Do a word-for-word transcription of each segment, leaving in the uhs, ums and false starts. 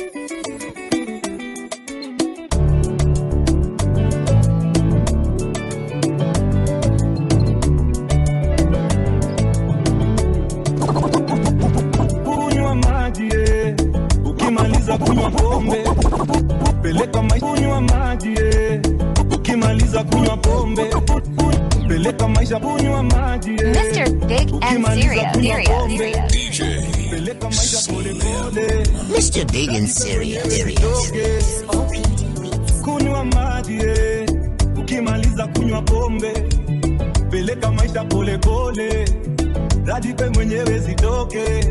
Kunywa maji ukimaliza kunywa pombe, peleka maisha. Kunywa maji ukimaliza kunywa pombe, peleka maisha. Kunywa maji Mister Big and Serious. D J Mister Big and Serious. Kunywa maji ukimaliza kunywa pombe, peleka maisha pole pole, rajipe mwenyewe zitoke.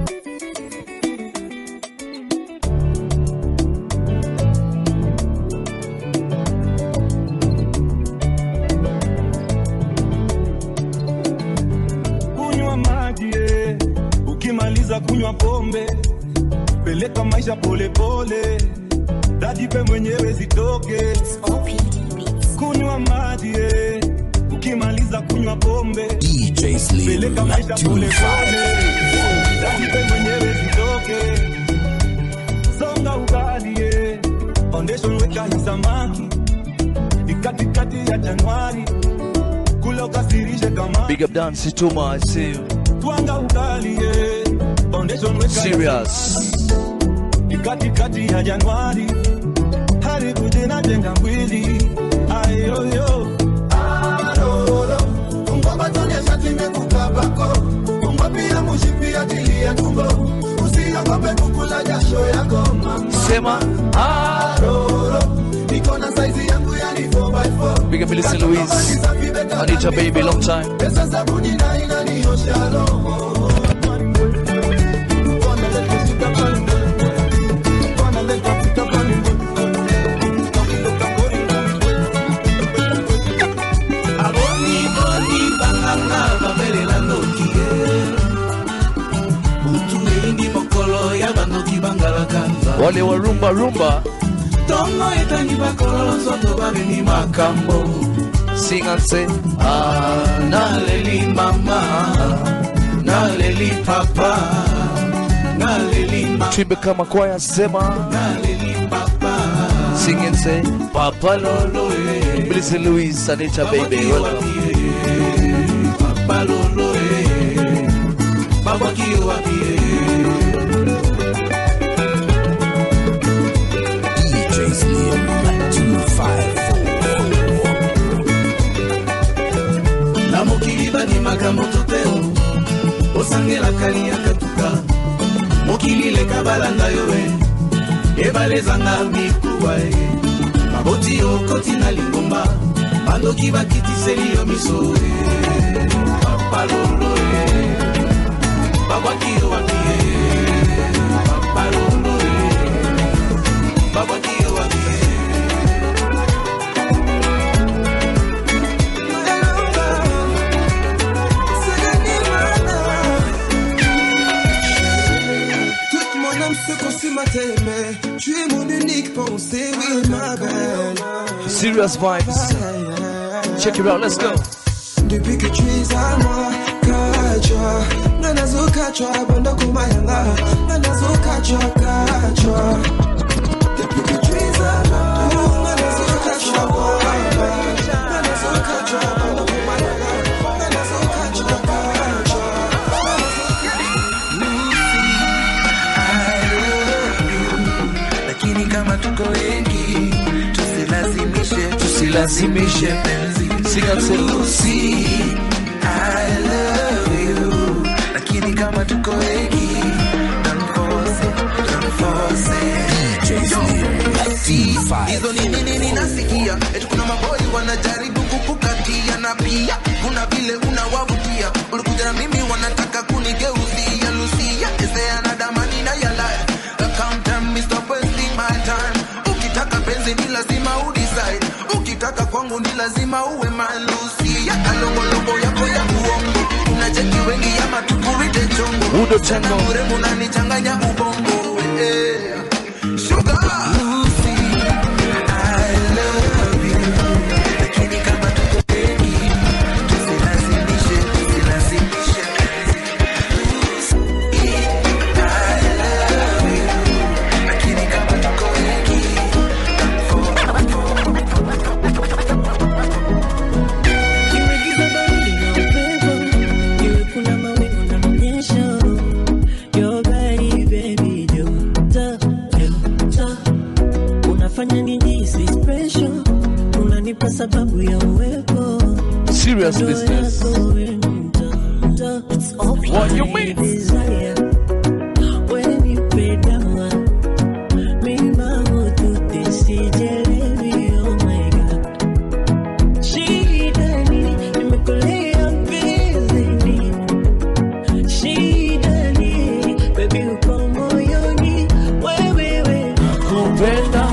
Kunywa maji ukimaliza kunywa pombe, peleka maisha pole pole, rajipe mwenyewe zitoke. Kunywa maji ukimaliza kunywa pombe, D J Slim peleka maisha pole pole, rajipe mwenyewe zitoke. Songa ugali foundation weka hisamaki, ikati kati ya Januari, kula ukasirishe kama. Big up dance Tuma, I see you. Twanga ugali foundation weka Serious. ikati kati ya Januari, haribu jina jenga mwili. Ayo yo aroro ungomba tone shati mekukabako, ungomba pia mushipia tilia tumbo, usiogope kukula jasho yako mama. Sema aroro niko na size yangu ya ni four by four. Big up Melissa Louise, Anita baby, long time. Pesa sabuni na inaniosha roho. Wale wa rumba rumba Tongo etani bakolo soto babini makambo. Sing and say Ah, naleli mama, naleli papa, naleli mama, Twimbe kama kwaya sema naleli papa. Sing and say Papa Lolo eh, Melissa Louise, Anita baby, welcome. Papa lolo eh, Baba kiyo wapi eh. two five four. Na mokili bani makambo toteo, osangela kali ya katuka. Mokili leka balanda yowe, ebale zanga mikuwa e. Maboti yo koti na lingomba, bando kiba kiti seli yo miso e. Papa lolo e, baba kiyo wapi e. Papa lolo e, baba kiyo wapi e. Tu es mon unique pensée, oui ma belle. Serious vibes. Check it out, let's go. Depuis que tu es à moi, kachwa Nanazo kachwa, bando kumayanga Nanazo kachwa, kachwa Depuis que tu es à moi, nanazo kachwa, nanazo kachwa, bando kumayanga Nanazo kachwa, kachwa Lakini kama tuko wengi, tusilazimishe, tusilazimishe penzi. Sing and say Lucy, I love you. Lakini kama tuko wengi, don't force it, don't force it. Hizo ni nini ninasikia, eti kuna maboi wanajaribu kukukatia, na pia kuna vile unawavutia. Ulikuja na mimi wanataka kunigeuzia. Lucia, is there another man in your life? Come tell me, stop wasting my time. Ukitaka penzi ni lazima udecide, ukitaka kwangu ni lazima uwe man. Lucia, kalongo longo yako ya uongo, unacheki wengi ya matukurite chongo. Udo Tango, urembo unanichanganya ubongo. Eh, sugar Lucy, I love you. Lakini kama tuko wengi, tusilazimishe, tusilazimishe. Lucy, I love you. Lakini serious business. What you mean? When you pay down, me mama do this, Jeremy, oh my God. She done it, me collect a busy. She done it, baby, you come on your knee. Wait, wait, wait, come bend down.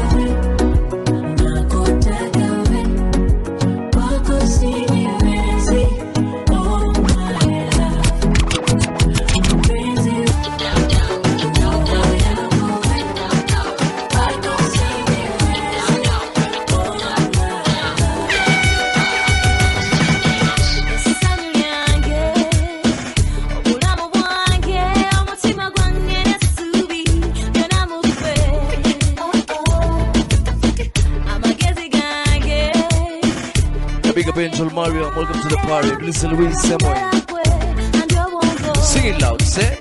Angel Mario, welcome to the party. Listen, Louise Samuel. Sing it loud, say.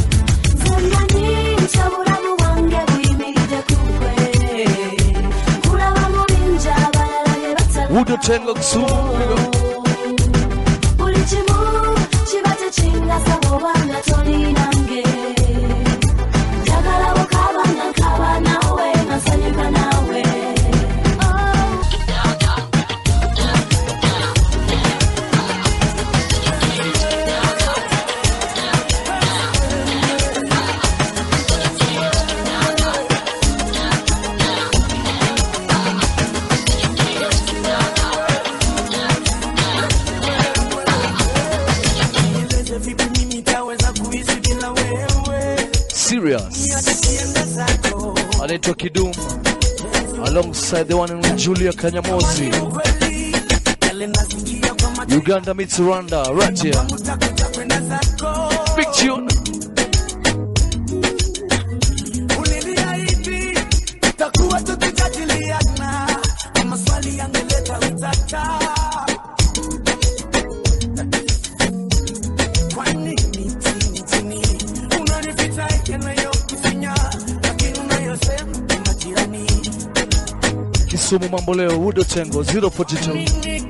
Wudo Tengo Ksumu. Anaitwa Kidum alongside the one in Julia Kanyamozi. Uganda meets Rwanda right here. Big tune. Kisumu mambo leo, Wudo Tengo zero forty-two.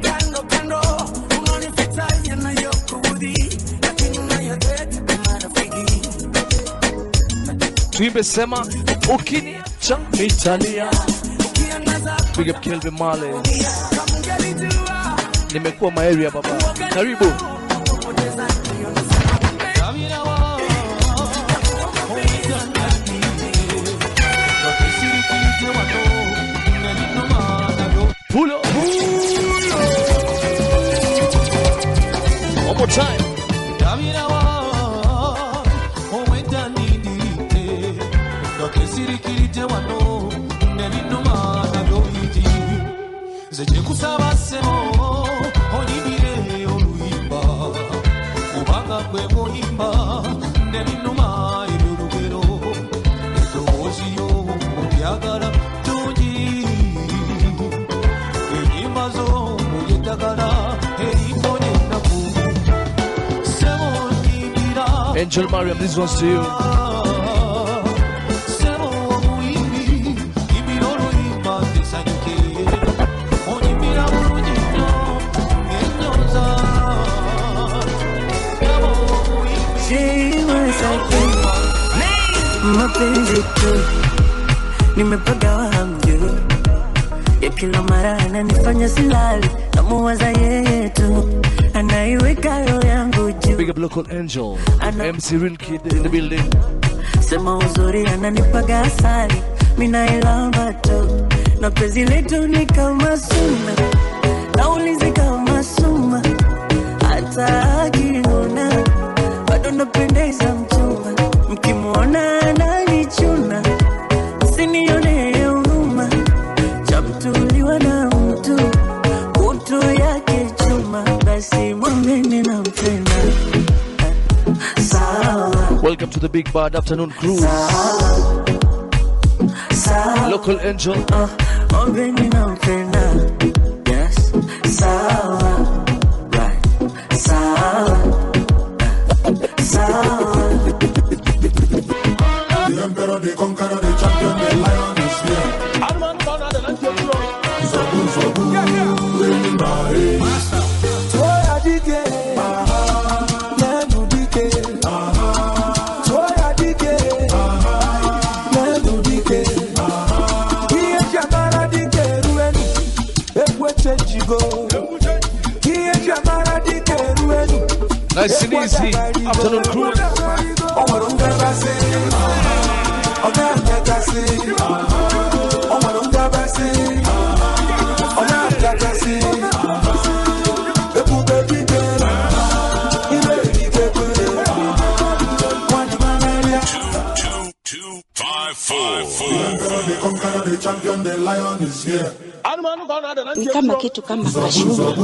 Tuimbe sema ukini cha Italia. Big up Kelvin Marley. Nimekuwa maeria baba. Karibu. Pull up. One more time. Angel Mariam, this one's to you. Mapenzi tu nimepaga wangu ya kila mara ananifanya silali na muwaza yeye tu anaiweka roho yangu juu. Big up local Angel M C Rin Kid in the building. Sema uzuri ananipaga asali mina ilamba tu na penzi letu ni kama suna naulizi kama suma hata akiniona bado napendeza mchumba mkimuona ananichuna msinione huruma chamtuliwa na mtu utu yake chuma basi mwamini na mpenda sawa. Welcome to the Big Bad Afternoon Cruise. Sawa. Sawa. Local Angel. Uh, mwamini na mpenda. Yes. Sawa. Right. Sawa. Sawa. The emperor, the conqueror, the champion, the lion is here. I'm on the land of the So good, so good, yeah, yeah. Bring my Nice and easy. Afternoon cruise. Ni kama kitu kama kashuga.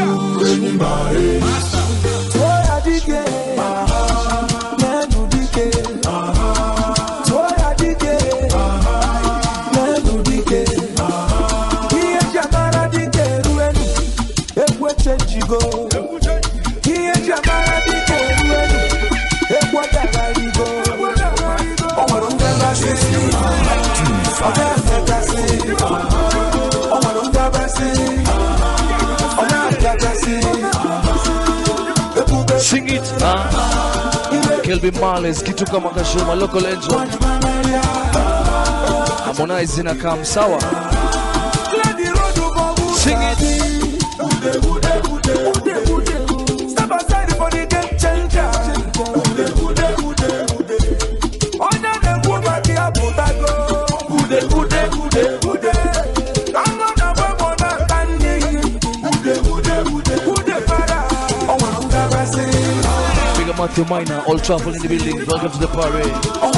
Sing it, huh? Kelvin Marley's kitu kama kashuma local angel. Harmonize na kam sawa. Sing it. Step aside for the game changer. Ona dem kuba ki abutago. Kude kude kude kude. Anga na babo na kandi. Kude kude kude kude para. Big up Matthew Minor, all travel in the building. Welcome to the parade.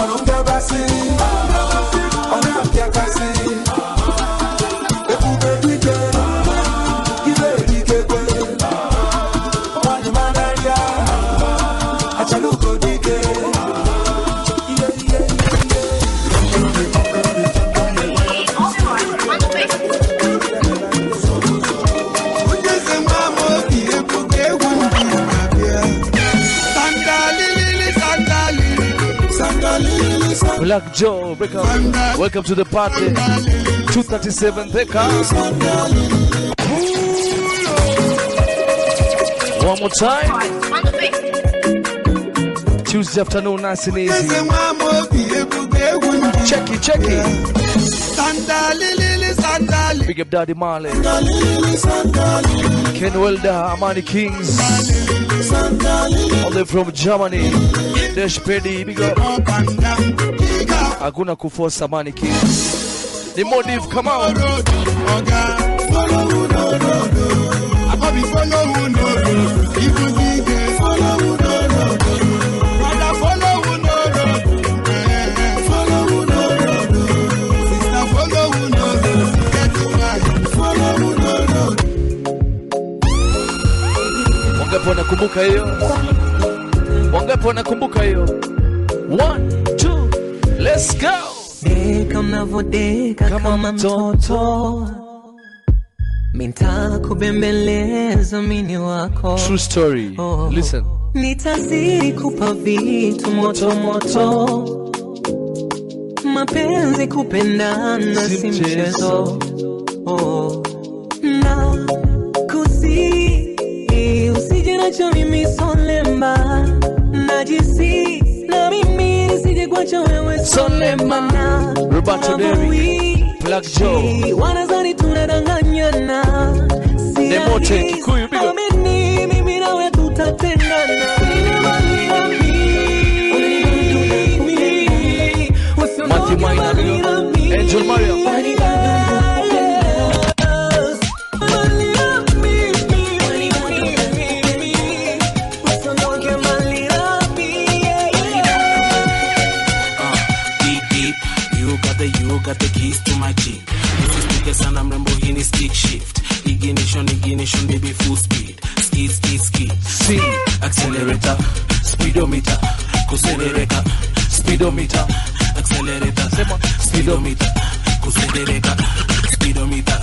Black Joe, welcome, welcome to the party. two thirty-seven Theka. One more time. Tuesday afternoon, nice and easy. Check it, check it. Big up Daddy Marley. Ken Welder, Amani Kings. All the way from Germany. Dash Peddy, big up. Hakuna kuforce Amani Kings. The motive, come on. Wangapi wanakumbuka hiyo? Wangapi wanakumbuka hiyo? One, two, let's go. Deka mnavodeka kama mtoto, minta kubembeleza mini wako. True story. Oh, listen. Nitazidi kupa vitu moto moto, mapenzi kupendana si mchezo. Oh, na kusi usije nacho mimi solemba, najisi na mimi nisije kwacha wewe solemba. Roberto Derry, Black Joe, wanazani tunadanganyana. Demote Kikuyu, big up. Mimi mimi nawe tutatengana. Matthew Minor, big up. Angel Mario. Got the keys to my Jeep. This is the sana mrembo hini stick shift. Ignition, ignition, baby full speed. Skid, skid, skid. See, accelerator, speedometer, accelerator, speedometer, accelerator, speedometer, accelerator, speedometer.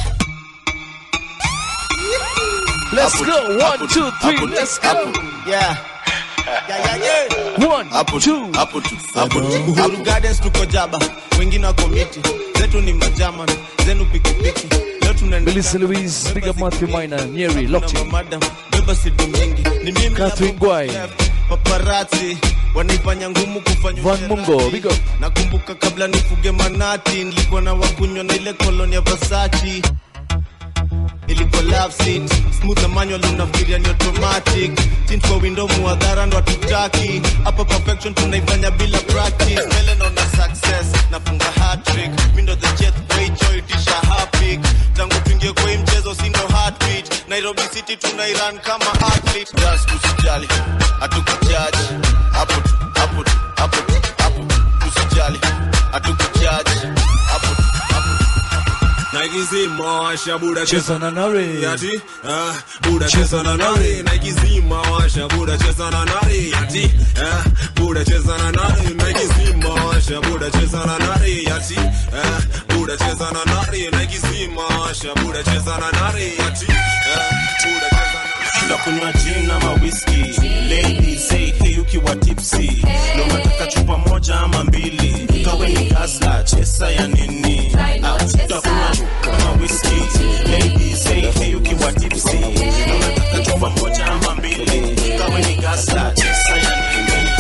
Let's go. One, two, three. Let's go. Yeah. Yeah, yeah, yeah. One, Apple, two. Apple, Apple, Uhuru Gardens tuko jaba, wengine wa komiti, zetu ni majaman, zenu pikipiki. Leo tunaenda Melissa Louise, big up Matthew Minor, Nyeri, locked in. Madam, beba sidu mingi, ni mimi Catherine Gwai, paparazzi, wanaifanya ngumu kufanya Van Mungo, big up. Nakumbuka kabla nifuge manati, nilikuwa na wakunywa na ile koloni ya Versace. ilikuwa love seat. Smooth na manual unafikiria ni automatic. Tint kwa window muadhara ndo hatutaki. Hapa perfection tunaifanya bila practice. Mbele naona success, nafunga hat-trick. Mi ndo the jet way joy tisha happy. Tangu tuingie kwa hii mchezo si ndo heartbeat. Nairobi City tunairan kama athlete. Just usijali, hatukujaji. Hapo tu, hapo tu, hapo tu, hapo tu. Usijali, hatukujaji. Hapo tu, hapo tu. Nike zima washa buda chesa na nari yati ah buda chesa na nari Nike zima washa buda chesa na nari yati ah buda chesa na nari Nike zima washa buda chesa na nari yati ah buda chesa na nari Nike zima washa buda chesa na nari yati ah buda chesa na kunywa gin ama whiskey. Ladies say hey ukiwa tipsy. No mataka chupa moja ama mbili. Kawe ni gasla chesa ya nini? Tutakunywa kama whiskey. Ladies say hey ukiwa tipsy. No mataka chupa moja ama mbili. Kawe ni gasla chesa ya nini?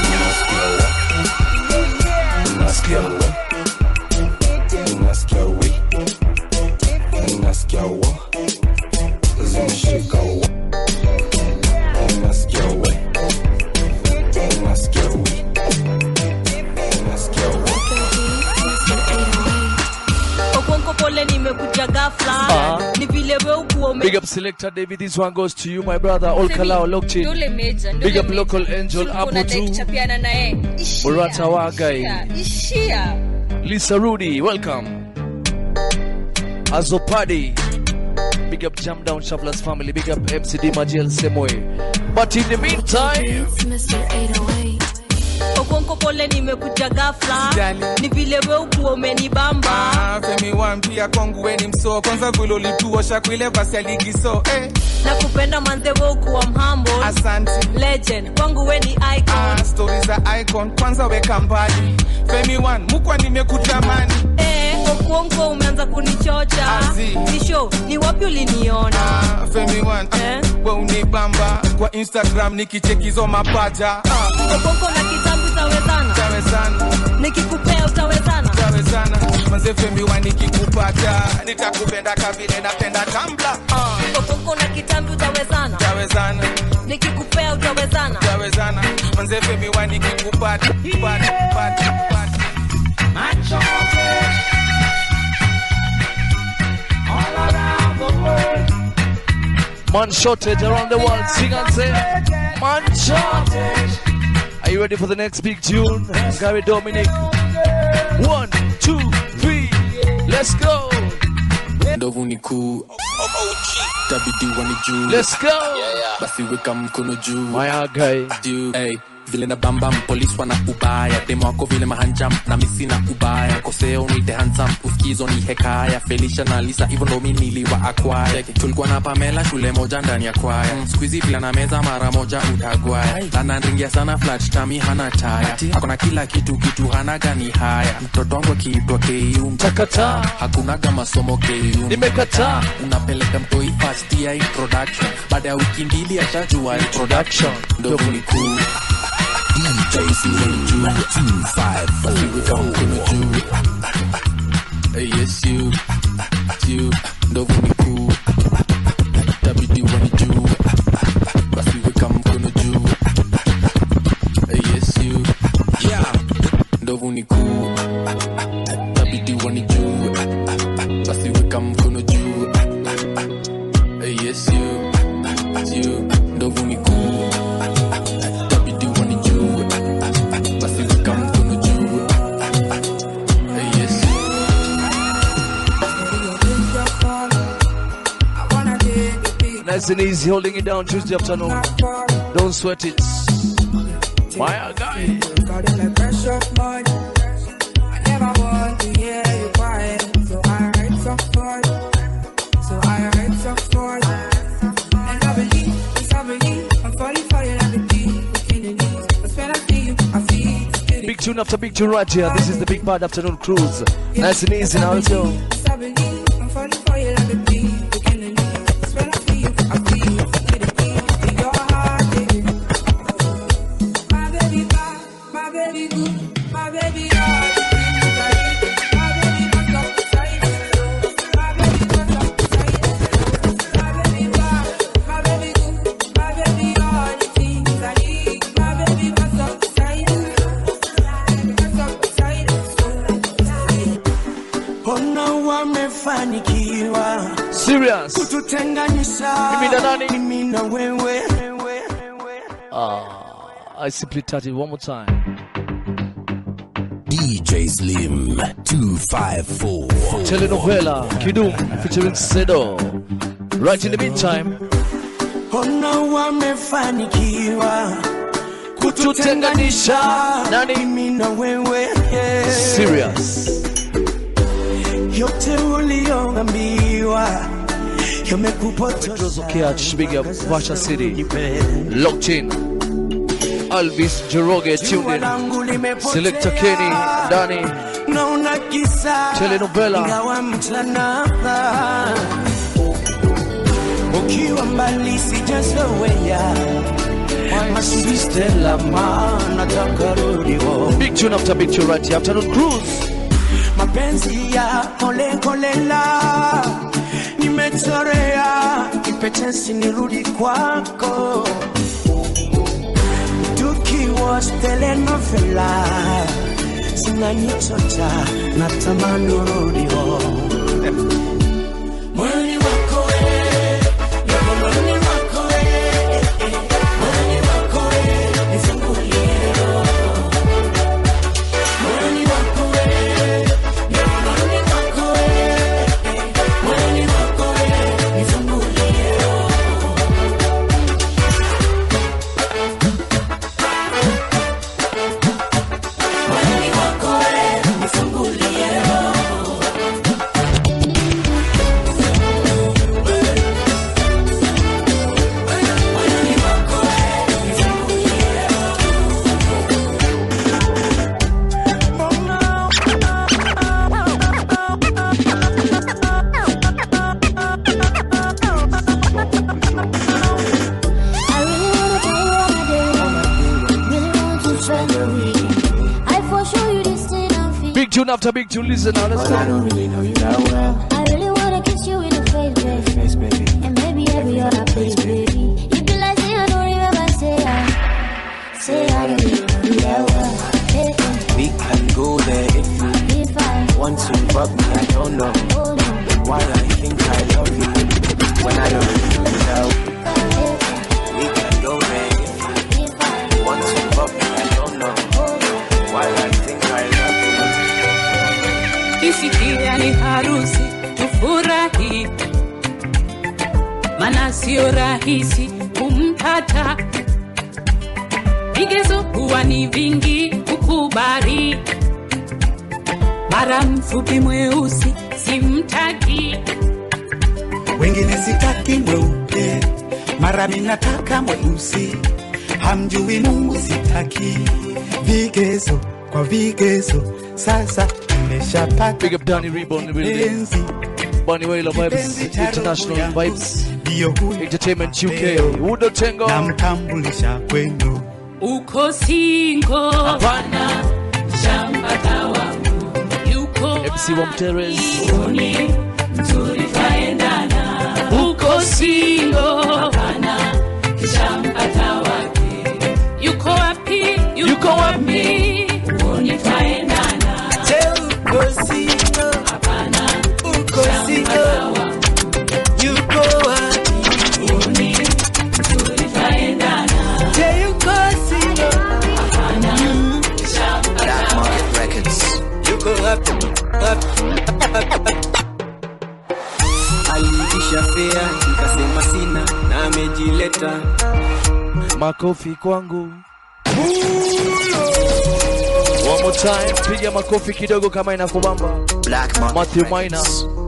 Nasikia we. Nasikia we. Nasikia we. Zimeshika we. Big up selector David, this one goes to you my brother. All Kalao Lokchin. Big up local angel Abutu Murata Wagai. Lisa Rudy, welcome. Azopadi. Big up Jam Down Shavlas family. Big up M C D Majel Semoy. But in the meantime, it's Mister eight oh eight. Okonko pole nimekuja ghafla. Ni vile wewe ukuwa umenibamba. Ah, Femi one pia kwangu wewe ni mso. Kwanza vile ulituosha kuile basi ya ligi so eh. Nakupenda manze wewe ukuwa mhambo. Asante. Legend kwangu wewe ni icon. Ah, stories za icon kwanza weka mbali. Femi one mukwa nimekutamani. Eh, Okonko umeanza kunichocha. Ni show, ni wapi uliniona? Ah, Femi one eh? Wewe unibamba kwa Instagram nikichekizo mapaja. Ah, Okonko na kitambi utawezana. Utawezana. Nikikupea utawezana. Utawezana. Manze Femi one nikikupata nitakupenda kabile napenda Tumblr. Ah, Okonko na kitambi utawezana. Utawezana. Nikikupea utawezana. Utawezana. Manze Femi one nikikupata pata pata pata. Macho all around the world. Man shortage around the world. Sing and say, man shortage. Are you ready for the next big tune? Gary Dominic. One, two, three. Let's go. Ndovu ni kuu. Tabidi wani juu. Let's go. Basi weka mkono juu. My guy. Hey. Vile na bambam, police wana ubaya. Demo wako vile mahanjam, na misi na ubaya. Koseo nite handsome, uskizo ni hekaya. Felicia na Lisa, hivyo ndo mi niliwa acquire. Tulikuwa na Pamela, shule moja ndani ya kwaya. Squeezy vile na meza mara moja utagwaya. Ananringia sana flat, tami hana taya. Hakuna kila kitu, kitu hana gani haya. Mtoto wangu akiitwa K U mtakata. Hakuna kama somo K U nimekata. Unapeleka mtoi first year introduction. Baada ya wiki mbili atajua introduction. Ndovu ni cool. D J Slim one two five four. Hey, yes, you, you, ndovu ni cool. Tabidi wani juu. Basi weka mkono juu. Hey, yes, you, yeah. Ndovu ni cool. Tabidi wani juu. Basi weka mkono juu. Hey, yes, you, you, ndovu ni cool. Nice and easy, holding it down Tuesday afternoon. Don't sweat it. My guy. I never want to hear you crying, so I write some for you. So I write some for you. And I believe, yes I believe, I'm falling for you like a deep in the knees. That's when I see you, I feel. Big tune after big tune right here. This is the Big Bad Afternoon Cruise. Nice and easy now, let's go. Yes I believe, I'm falling for you like a deep. Ona wamefanikiwa Serious kututenganisha mimi na nani mimi na wewe. Ah, I simply touch it one more time. D J Slim two five four Telenovela Kidum featuring Sedo. Right in the meantime, Ona wamefanikiwa kututenganisha nani mimi na wewe. Serious yote ulioambiwa yamekupotosha. Catch big up Vasha City locked in. Alvis Jeroge tuned in. Selector Kenny Dani naona kisa Telenovela ingawa mchana ukiwa mbali sijazoea masibi Stella maana takarudi. Big tune after big tune right here. Afternoon cruise. Mapenzi ya kole kolela nimetorea kipetesi nirudi kwako tukiwa telenovela zinanichota natamani urudi home. Mwani wako wewe mwani wako wewe mwani wako wewe nifungulie roho. Mwani wako wewe mwani wako wewe mwani wako wewe nifungulie roho. Mwani wako wewe nifungulie roho. Big tune after big tune. Listen now, let's go. I don't really know you that well. I really wanna kiss you in the face, baby. Face, baby. And maybe every other place, baby. You be like, say I don't remember, say I, say I don't really know you that well. Hey, hey. We can go there if you If I want to, but me, I don't know. oh no, Why I think I love you when I don't really know you that well. We can go there if if I you want to, but me, I don't know. Why I think I love you. Isikia ni harusi tufurahi, mana sio rahisi kumpata. Vigezo huwa ni vingi kukubali, mara mfupi mweusi simtaki. Wengine sitaki mweupe, mara mimi nataka mweusi. Hamjui Mungu sitaki. Vigezo kwa vigezo sasa nimeshapata. Big up Danny Reborn in the building. Bunny Wailer Vibes International Vibes Entertainment U K Udo Tengo namtambulisha kwenu. Uko singo hapana shambata wangu yuko M C Wamteres uni nzuri faendana. Uko singo hapana shambata wake yuko wapi yuko wapi uni faendana. Uko singo hapana uko singo yuko wapi uni nzuri faendana. Yuko singo hapana shambata wake Records. yuko wapi Alitisha fea nikasema sina na amejileta. makofi kwangu. One more time, piga makofi kidogo kama inakubamba. Black Market Matthew Minor.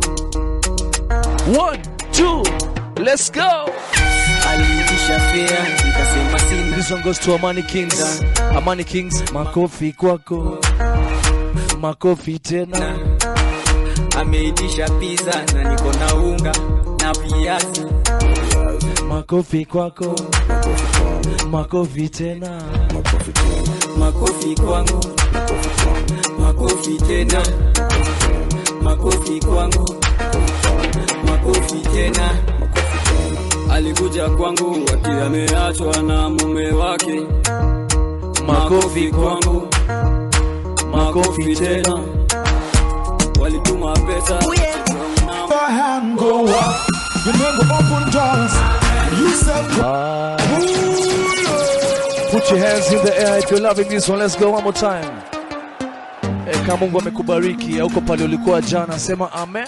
One, two, let's go. Alitisha fea nikasema sina. This one goes to Amani Kings. Amani Kings, makofi kwako. Makofi tena. Ameitisha pizza na niko na unga na viazi. Makofi kwako. Makofi tena. Makofi kwangu. Makofi tena. Makofi kwangu. Makofi tena. Alikuja kwangu akiwa ameachwa na mume wake. Makofi kwangu. Makofi tena. walituma pesa. Your hand go up, you never open doors. You said, ah. Put your hands in the air if you're loving this one. Let's go one more time. Hey, kama Mungu amekubariki huko pale ulikuwa jana, sema amen.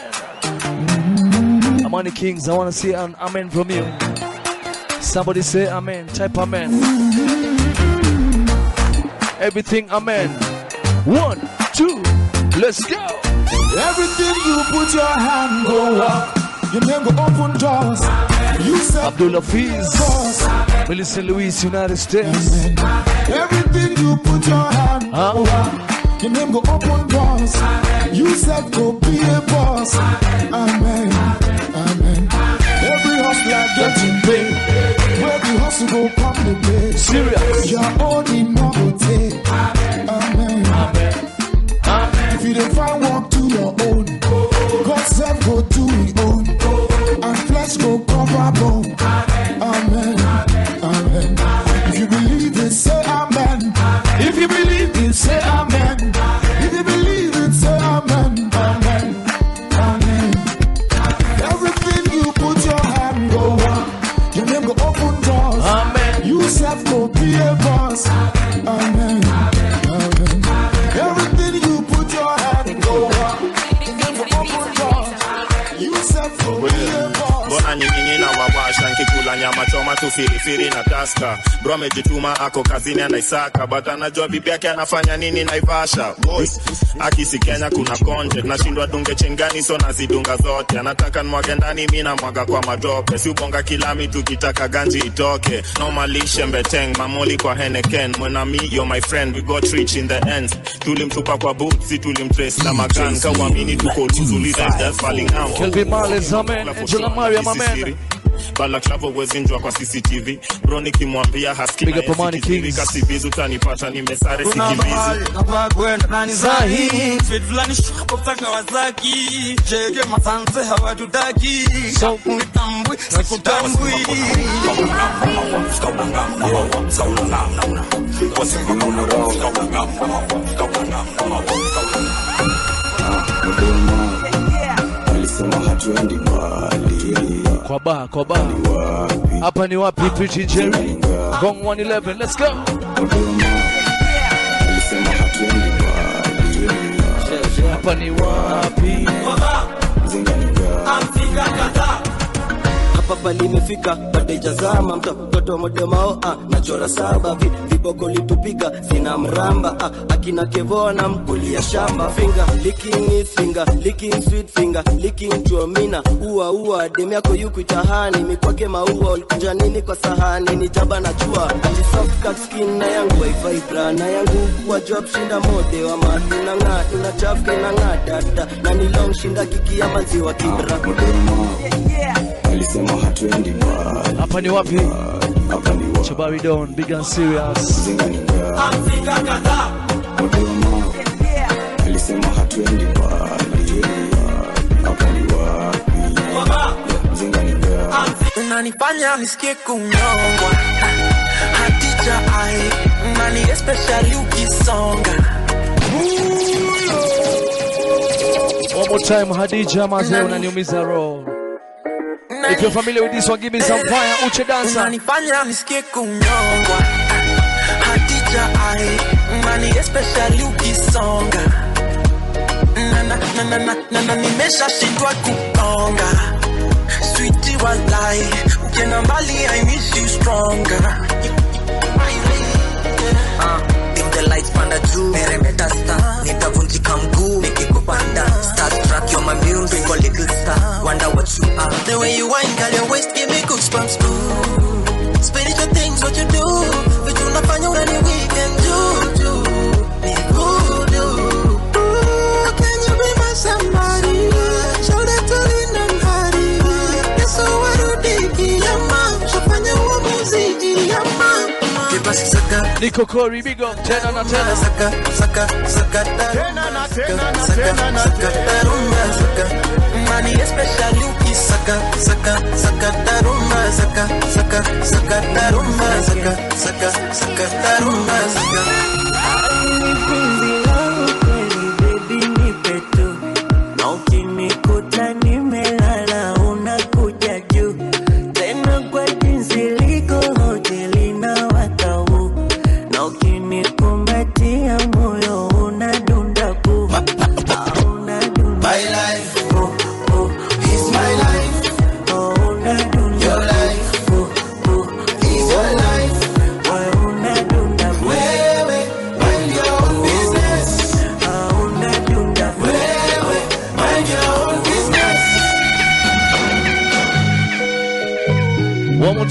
Amani Kings, I want to see an amen from you. Somebody say amen. Type amen. Everything amen. One, two, let's go. Everything you put your hand go up. You never open doors. You said Abdullah Fiz, Melissa Louise, United States. Everything you put your hand huh? go up. You never open doors. You said go be a boss. Amen. Amen. Every hustler getting paid. Where the hustle go come the pay. Serious. Your own in no go take. Amen. Amen. Amen. If you don't find work to your own, God said go do his own. And flesh go cover bone. Amen. Amen. If you believe it, say amen. If you believe it, say amen. If you believe it, say amen. Amen. Amen. Everything you put your hand go up. Your name go open doors. Amen. You self go be a boss. Amen. Amen. Everything you put your hand go up. Your name go open doors. You self go be a boss. Bona nyingine na mabasha nkikula nyama choma tu firifiri na taska. Bro amejituma ako kazini anaisaka, but anajua bibi yake anafanya nini Naivasha. Boys akisi Kenya kuna content, nashindwa dunge chengani so nazidunga zote. Anataka nwage ndani mimi na mwaga kwa madope. Si ubonga kilami tukitaka ganji itoke. Normally shembeteng mamoli kwa Henneken. When me you're my friend we got rich in the end. Tulimtupa kwa boots si tulimtrace na magan. Kawamini tuko tuzuliza just falling out. Kelvin Marley, amen. Angela Maria, my man. Bala klavo wezinjwa kwa C C T V. Bro nikimwambia haski na Amani Kings. Kasibizu utanipata nimesare sikimbizi. Hapa kwenda nani sahi. Fit fulani shop taka wazaki. Chege masanse hawatutaki. So kutambui sikutambui. Alisema hatuendi mbali. Kwa ba, kwa ba. Hapa ni wapi Pretty Jerry? Gong one eleven, let's go. Alisema hatuendi mbali. Hapa ni wapi? Amfika kata. Hapa pali imefika badeja zama mtoto modemao ah nachora saba vi, viboko litupiga sina mramba ah akina kevona mkulia shamba finger licking it finger licking sweet finger licking tuomina ua ua dem yako yuko itahani mikwake maua ulikuja nini kwa sahani ni jaba na jua ati soft cut skin na yangu wifi bra na yangu kwa job shinda mode wa matuna nga ina chafke na ngata na ni long shinda kiki ya maziwa kibra Alisema hatuendi mbali. Hapa ni wapi? Hapa ni wapi? Chabari Don, big and serious. Amfika kata. Alisema hatuendi mbali. Hapa ni wapi? Unanifanya nisikie kunyongwa. Hatija ai, nani especially ukisonga. One more time, Hadija Mazee, unaniumiza roho. If you're familiar with this one, give me some fire, Uche dancer. Unanifanya nisikie kunyongwa. Hatija ai, nani especially ukisonga. Na na na na na na na nimesha shindwa kukonga. Sweetie walai, ukienda mbali I miss you stronger. Ah, dim the lights panda juu, meremeta star, nitavunjika mguu nikikupanda. Star track you're my music, a little star. Wonder what you are. The way you whine, girl, your waist give me goosebumps. Ooh, spiritual things, what you do? Vitu unafanya unani weekend do do. Ni voodoo. Ooh, can you be my somebody? Show that to Lynn and Hardy. Yes, so what do they yama? Shafanya uamuzi yama. Kibasi saka. Nico Corey, big up, tena na tena. Saka, saka, saka, tena na tena na tena na tena. Saka. Money especially uki saka saka saka tarumba saka saka saka tarumba saka saka saka tarumba saka.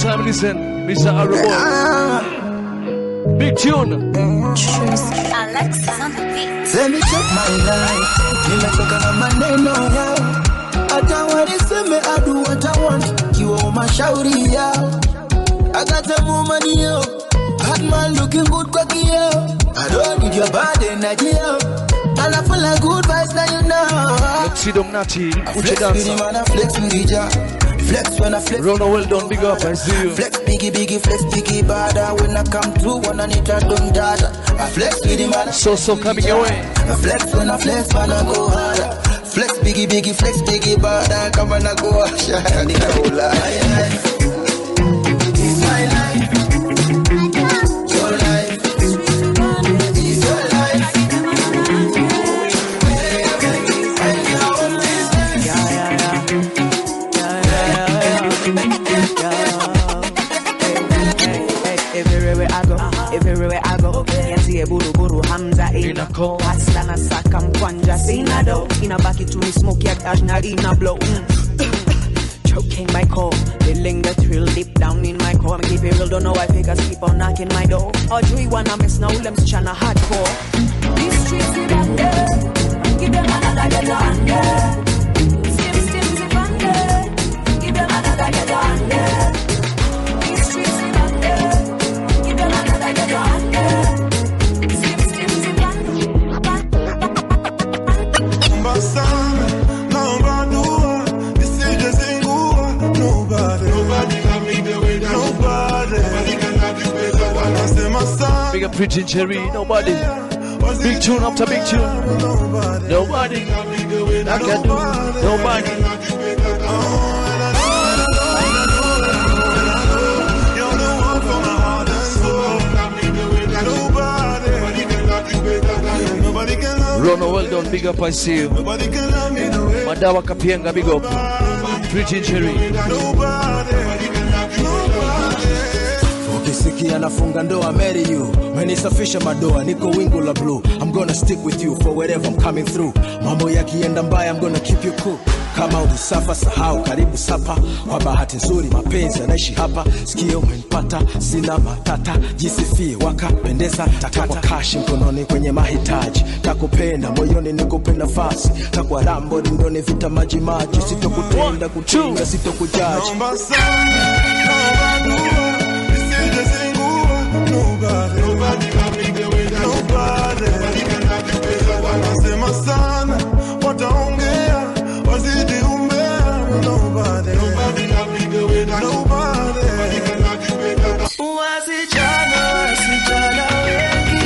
time, listen, Mister Arabo. Big tune. Alexis on the beat. Let me check my life. Nimetoka na maneno yao. Hata waniseme I do what I want. Kiwa mashauri yao. I got a woman yo. Hot man looking good kwa kioo. I don't need your body energy yo. And I feel like good vibes now you know. Let's see them natty. Flex with him and I flex with the jar. Flex when I flex. Rona, well done, big up, I see you. Flex biggie, biggie, flex biggie, bada. When I come through, when I need to don't data. I flex with him and I so so coming your way. I flex when I flex, man I go harder. Flex biggie, biggie, flex biggie, bada. Come on I go harder. I need to lie. It's my life. Your life. It's your life. Everywhere I go, everywhere I go, can see a buru buru Hamza in a call. Hasta na sakam kwanja sinado. In a baki to me smoke yak ashna in a blow. Choking my core, feeling the thrill deep down in my core. Me keep it real, don't know why figures keep on knocking my door. Or do we wanna miss now? Them chana hardcore. These streets we got there, give them another get on there. Slim slim zip on there, give them another get on there. These streets we got there, give them another get on there. Slim slim zip on there. Mbasana, naomba dua, nisije zingua. Nobody, nobody can make the way down. Nobody, nobody can have you better than I say my son. Big up Preaching Cherry, nobody. Big tune after big tune. Nobody, I can do. Nobody. You're the one for my heart and soul. Nobody, nobody can love me. Rona, well done, big up, I see you. Nobody can love me the way. Madawa Kapienga, big up. Preaching Cherry. Ukisikia nafunga ndoa marry you. Menisafisha madoa niko wingu la blue. I'm gonna stick with you for wherever I'm coming through. Mambo yakienda mbaya I'm gonna keep you cool. Kama ulisafa sahau karibu sapa. Kwa bahati nzuri mapenzi yanaishi hapa. Sikio umenipata sina matata. Jisifie wakapendeza takwa kashi mkononi kwenye mahitaji. Takupenda moyoni nikupe nafasi. Takwa rambo ndoni vita maji maji. Sitokutenda kuchinga sitokujaji. Naomba sana, naomba dua. Nobody, nobody can make the way down. Nobody, nobody can have you better than I say my son. Wataongea, wazidi umbea. Nobody, nobody can make the way down. Nobody, nobody can have you better than. Wasichana, wasichana wengi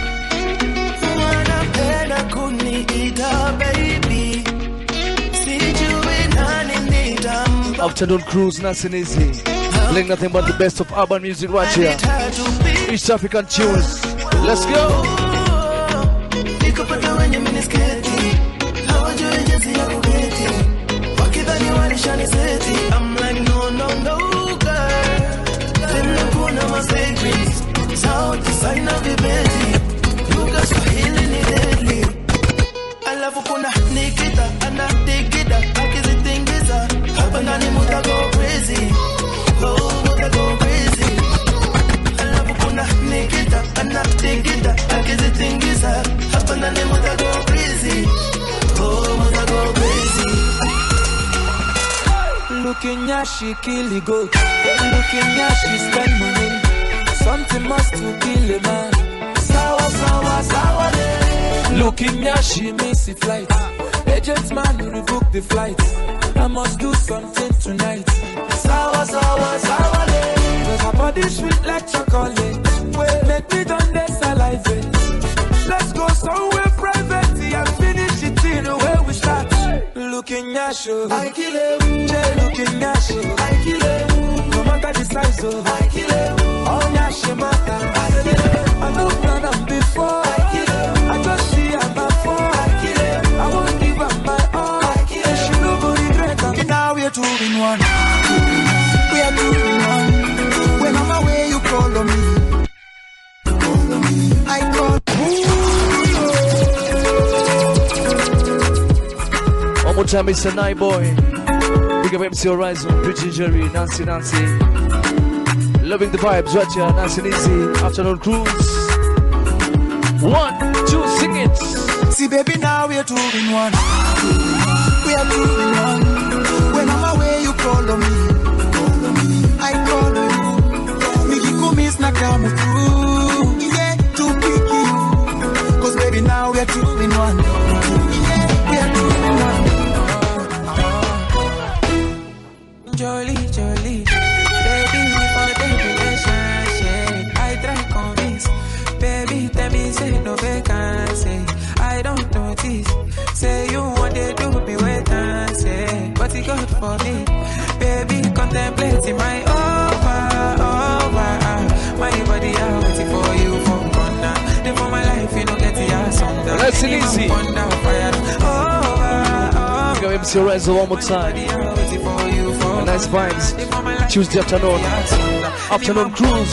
wanapenda kuniita baby. Sijui nani nitampa. Afternoon cruise, nice and easy. Playing nothing but the best of urban music right here. East African tunes. Let's go. I'm like no no no girl. Then kuna masecrets. Sauti sign of the baby. Luka Swahili ni deadly. Alafu kuna Nikita ana Nikita akizitingiza. Hapa ndani muta go crazy. Oh, muta go crazy. Alafu kuna Nikita ana Nikita akizitingiza. Hapa ndani muta go crazy. Oh, muta go crazy. Looking at she kill the goat. Looking at she spend money. Something must to kill a man. Sour, sour, sour day. Looking at she miss the flight. Agent man revoke the flight. I must do something tonight. Sour, sour, sour day. Cause her body sweet like chocolate. Wait, make me done this salivate. Let's go somewhere private and finish it in the way we start. Looking at you, I kill it. Jay looking at you, I kill it. No matter the size of, I kill it. Oh yeah, she matter, I kill it. I know none of before, I kill it. I just see her before, I kill it. I won't give up my all, I kill it. She no go regret her. Now we're two in one. We are two in one. When I'm away, you call on me. Call on me. I call. One more time, Mister Night Boy. Big up M C Horizon, Preaching Jerry, Nancy Nancy. Loving the vibes right here, nice and easy. Afternoon cruise. One, two, sing it. See, baby, now we're two in one. We are two in one. When I'm away, you call on me. I call on you. Me you miss na come through. Yeah, to pick you. Cause baby, now we're two in one. Yeah, we are two in one. Jolly, jolly. Baby, for the relationship, I try convince. Baby, tell me say no vacancy. I don't notice. Say you want to do me wait and say, but it good for me. Baby, contemplating my over, over. My body, I'm waiting for you for wonder. Then for my life, you don't get the ass on that. Let's see easy. Go M C Renzo one more time. Nice vibes. Tuesday afternoon. Afternoon cruise.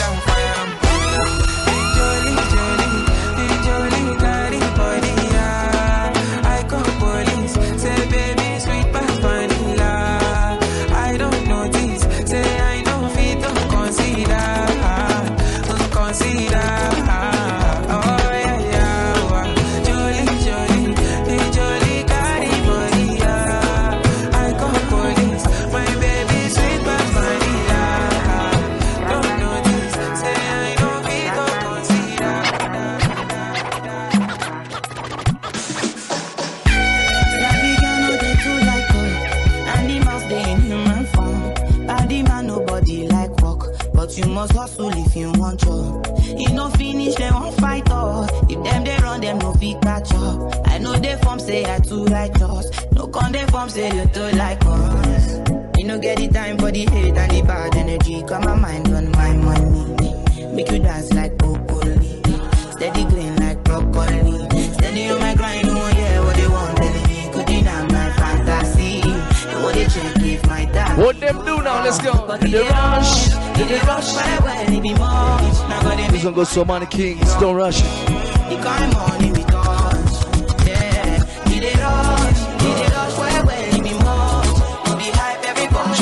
You must hustle if you want job. You no finish, they won't fight off. If them they run, them no fit catch up. I know they form say I too righteous. No con they form say you too like us. You no get the time for the hate and the bad energy. Got my mind on my money. Make you dance like broccoli. Steady green like broccoli. Steady on my grind, oh yeah, what they want telling me. Could deny my fantasy. And what they check if my dad. What them do now, let's go. In the rush. In the rush, where it be much. This one goes to Money Kings, don't rush it. The kind of money we touch. Yeah. In the rush, in the rush, where where it be much. We be hype everybody.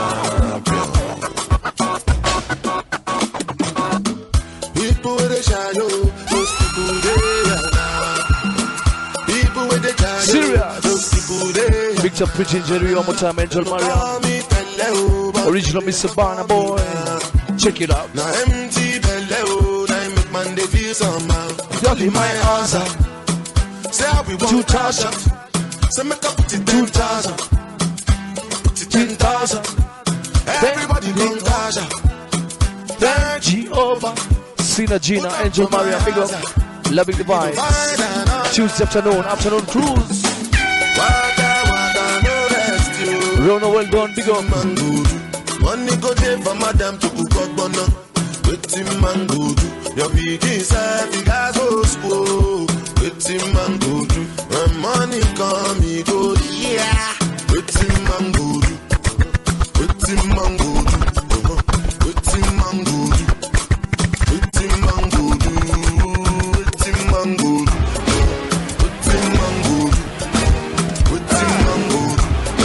People with the shadow, those people there. People with the shadow, serious. Those people there. Victor preaching Jerry one more time, Angel Maria. Original Mister Barna boy. Check it out. Now empty belly, now make man they feel somehow. Y'all in my answer. Say how we want two thousand. Say make up to two thousand. To ten thousand. Everybody come Tasha. Thank Jehovah. Sina Gina, Angel Maria, big up. Loving the vibes. Tuesday afternoon, afternoon cruise. Rona, well done, big up. Money go there for madam to cook up bono. Waiting man go do. Your big inside the gas go spoil. Waiting man go do. When money come, he go do. Yeah. Waiting man go do. Waiting man go do. Waiting man go do. Waiting man go do. Waiting man go do. Waiting man go do. Waiting man go do.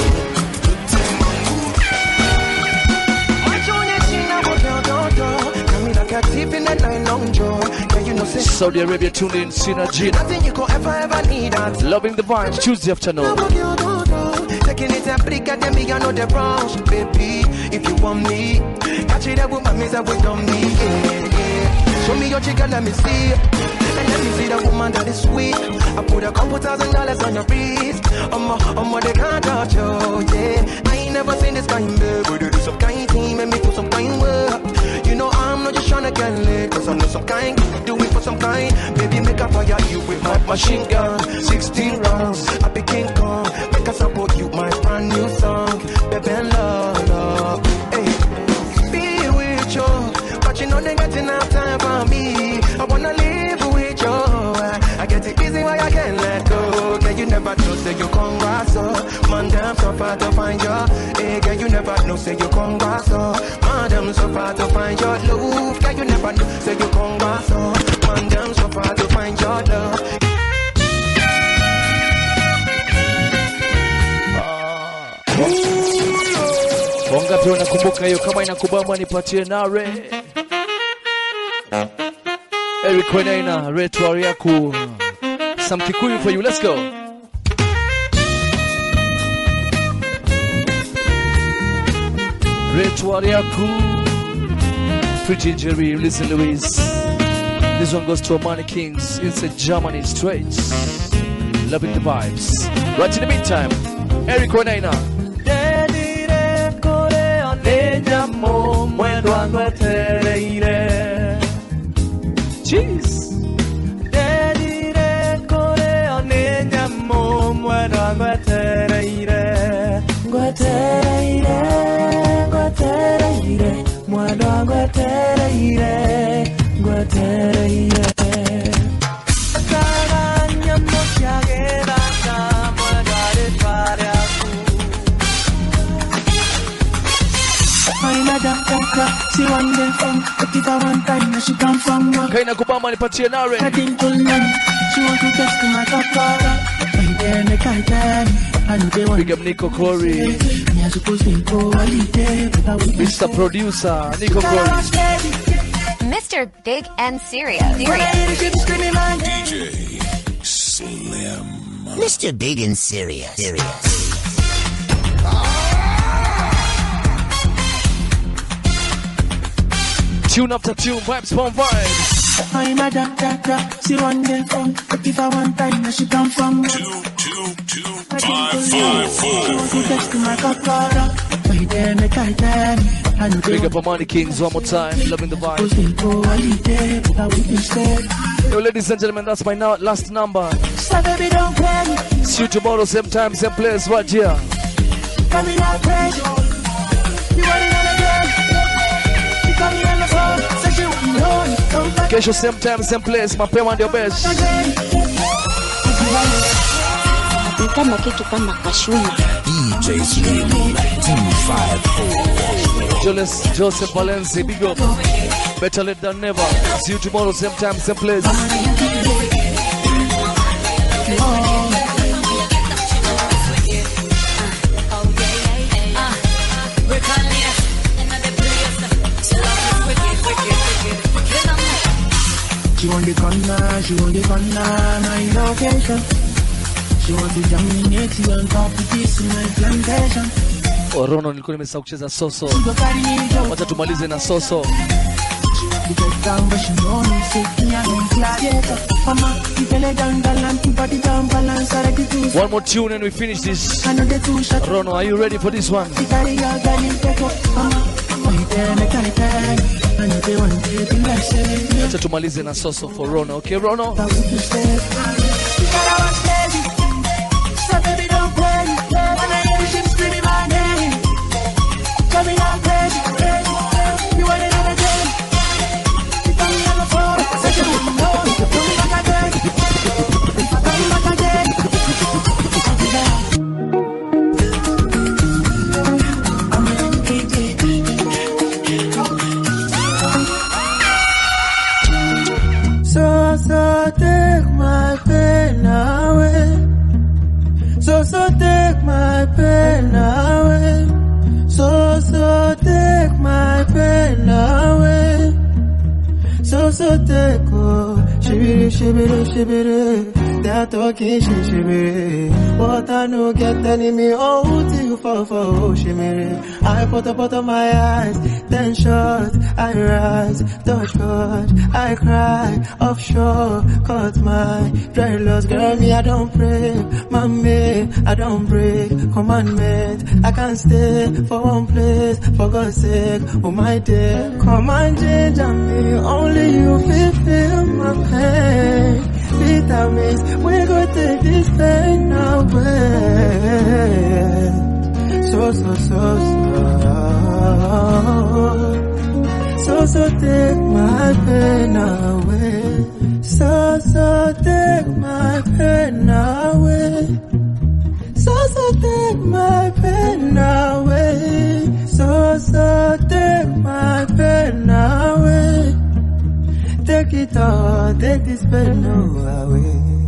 Saudi Arabia tuned in, Sina Gina. Nothing you could ever ever need that. Loving the vibes, Tuesday afternoon. Taking it and break at them, I know the bronze, baby. If you want me, catch it up with my miss up with me. Yeah, yeah. Show me your chicken, let me see. And let me see the woman that is sweet. I put a couple thousand dollars on your wrist. I'm a, I'm a, they can't touch you, yeah. I ain't never seen this kind, baby. But do some kind thing, make me do some kind work. You know I'm not just tryna get laid, cause I know some kind, do it for some kind. Baby, make a fire you with my machine gun. Sixteen rounds, I be King Kong. Make us support you, my brand new song. Baby, love, love, hey. Be with you, but you know they got enough time for me. I wanna live with you. I get it busy where I can't let go. Girl, you never know, say you come back, so man, damn, so far to find you. Hey, girl, you never know, say you come back, so man, damn, so far to find your love. Girl, you never know, say you come back, so man, damn, so far to find your love. Wangapi wanakumbuka hiyo? Kama inakubamba nipatie nare. Eric Wenaina, Retu Ariaku. Some Kikuyu for you, let's go. Retu Ariaku. Pretty Jerry, listen Louise. This one goes to Omani Kings. It's a Germany straight. Loving the vibes. Right in the meantime, Eric Wenaina. Jeez. Kaina kubamba nipatie nare. Big up Nico Corey. Mister Producer Nico Corey. Mister Big and Serious. D J Slim. Mister Big and Serious. Serious. Tune after tune, vibes upon vibes. I'm a doctor, she run the phone. If I want time, she come from two, two, two, five, five, four. Big up Omani Kings one more time, loving the vibe. Yo, ladies and gentlemen, that's my now last number. See you tomorrow, same time, same place, right here. Kesho same time, same place, mapema ndio best. Kama kitu kama kashuma. D J Slim two five four. Joseph, Joseph Valenzi, big up. Better late than never. See you tomorrow, same time, same place. She want the corner, she want the corner, my location. She want to dominate you on top of this in my plantation. Orono nilikuwa nimesahau kucheza soso. Wacha tumalize na soso. One more tune and we finish this. Rono, are you ready for this one? Wacha tumalize na soso for Rono. Okay, Rono? So, so take my pain away. So, so take my pain away. So, so take my pain away. So, so take, oh, shibiri, shibiri, shibiri. They are talking shit, shibiri. What I know get telling me, oh, till you fall for, oh, shibiri. I put up out of my eyes, then shot, I rise, touch God, I cry, offshore, cut my dreadlocks, girl, me, I don't pray, mommy, I don't break, commandment, I can't stay for one place, for God's sake, oh my dear, come and change on me, only you feel, feel my pain, vitamins, we go take this pain away, so, so, so, so, so, so take my pain away. So, so take my pain away. So, so take my pain away. So, so take my pain away. Take it all, take this pain away.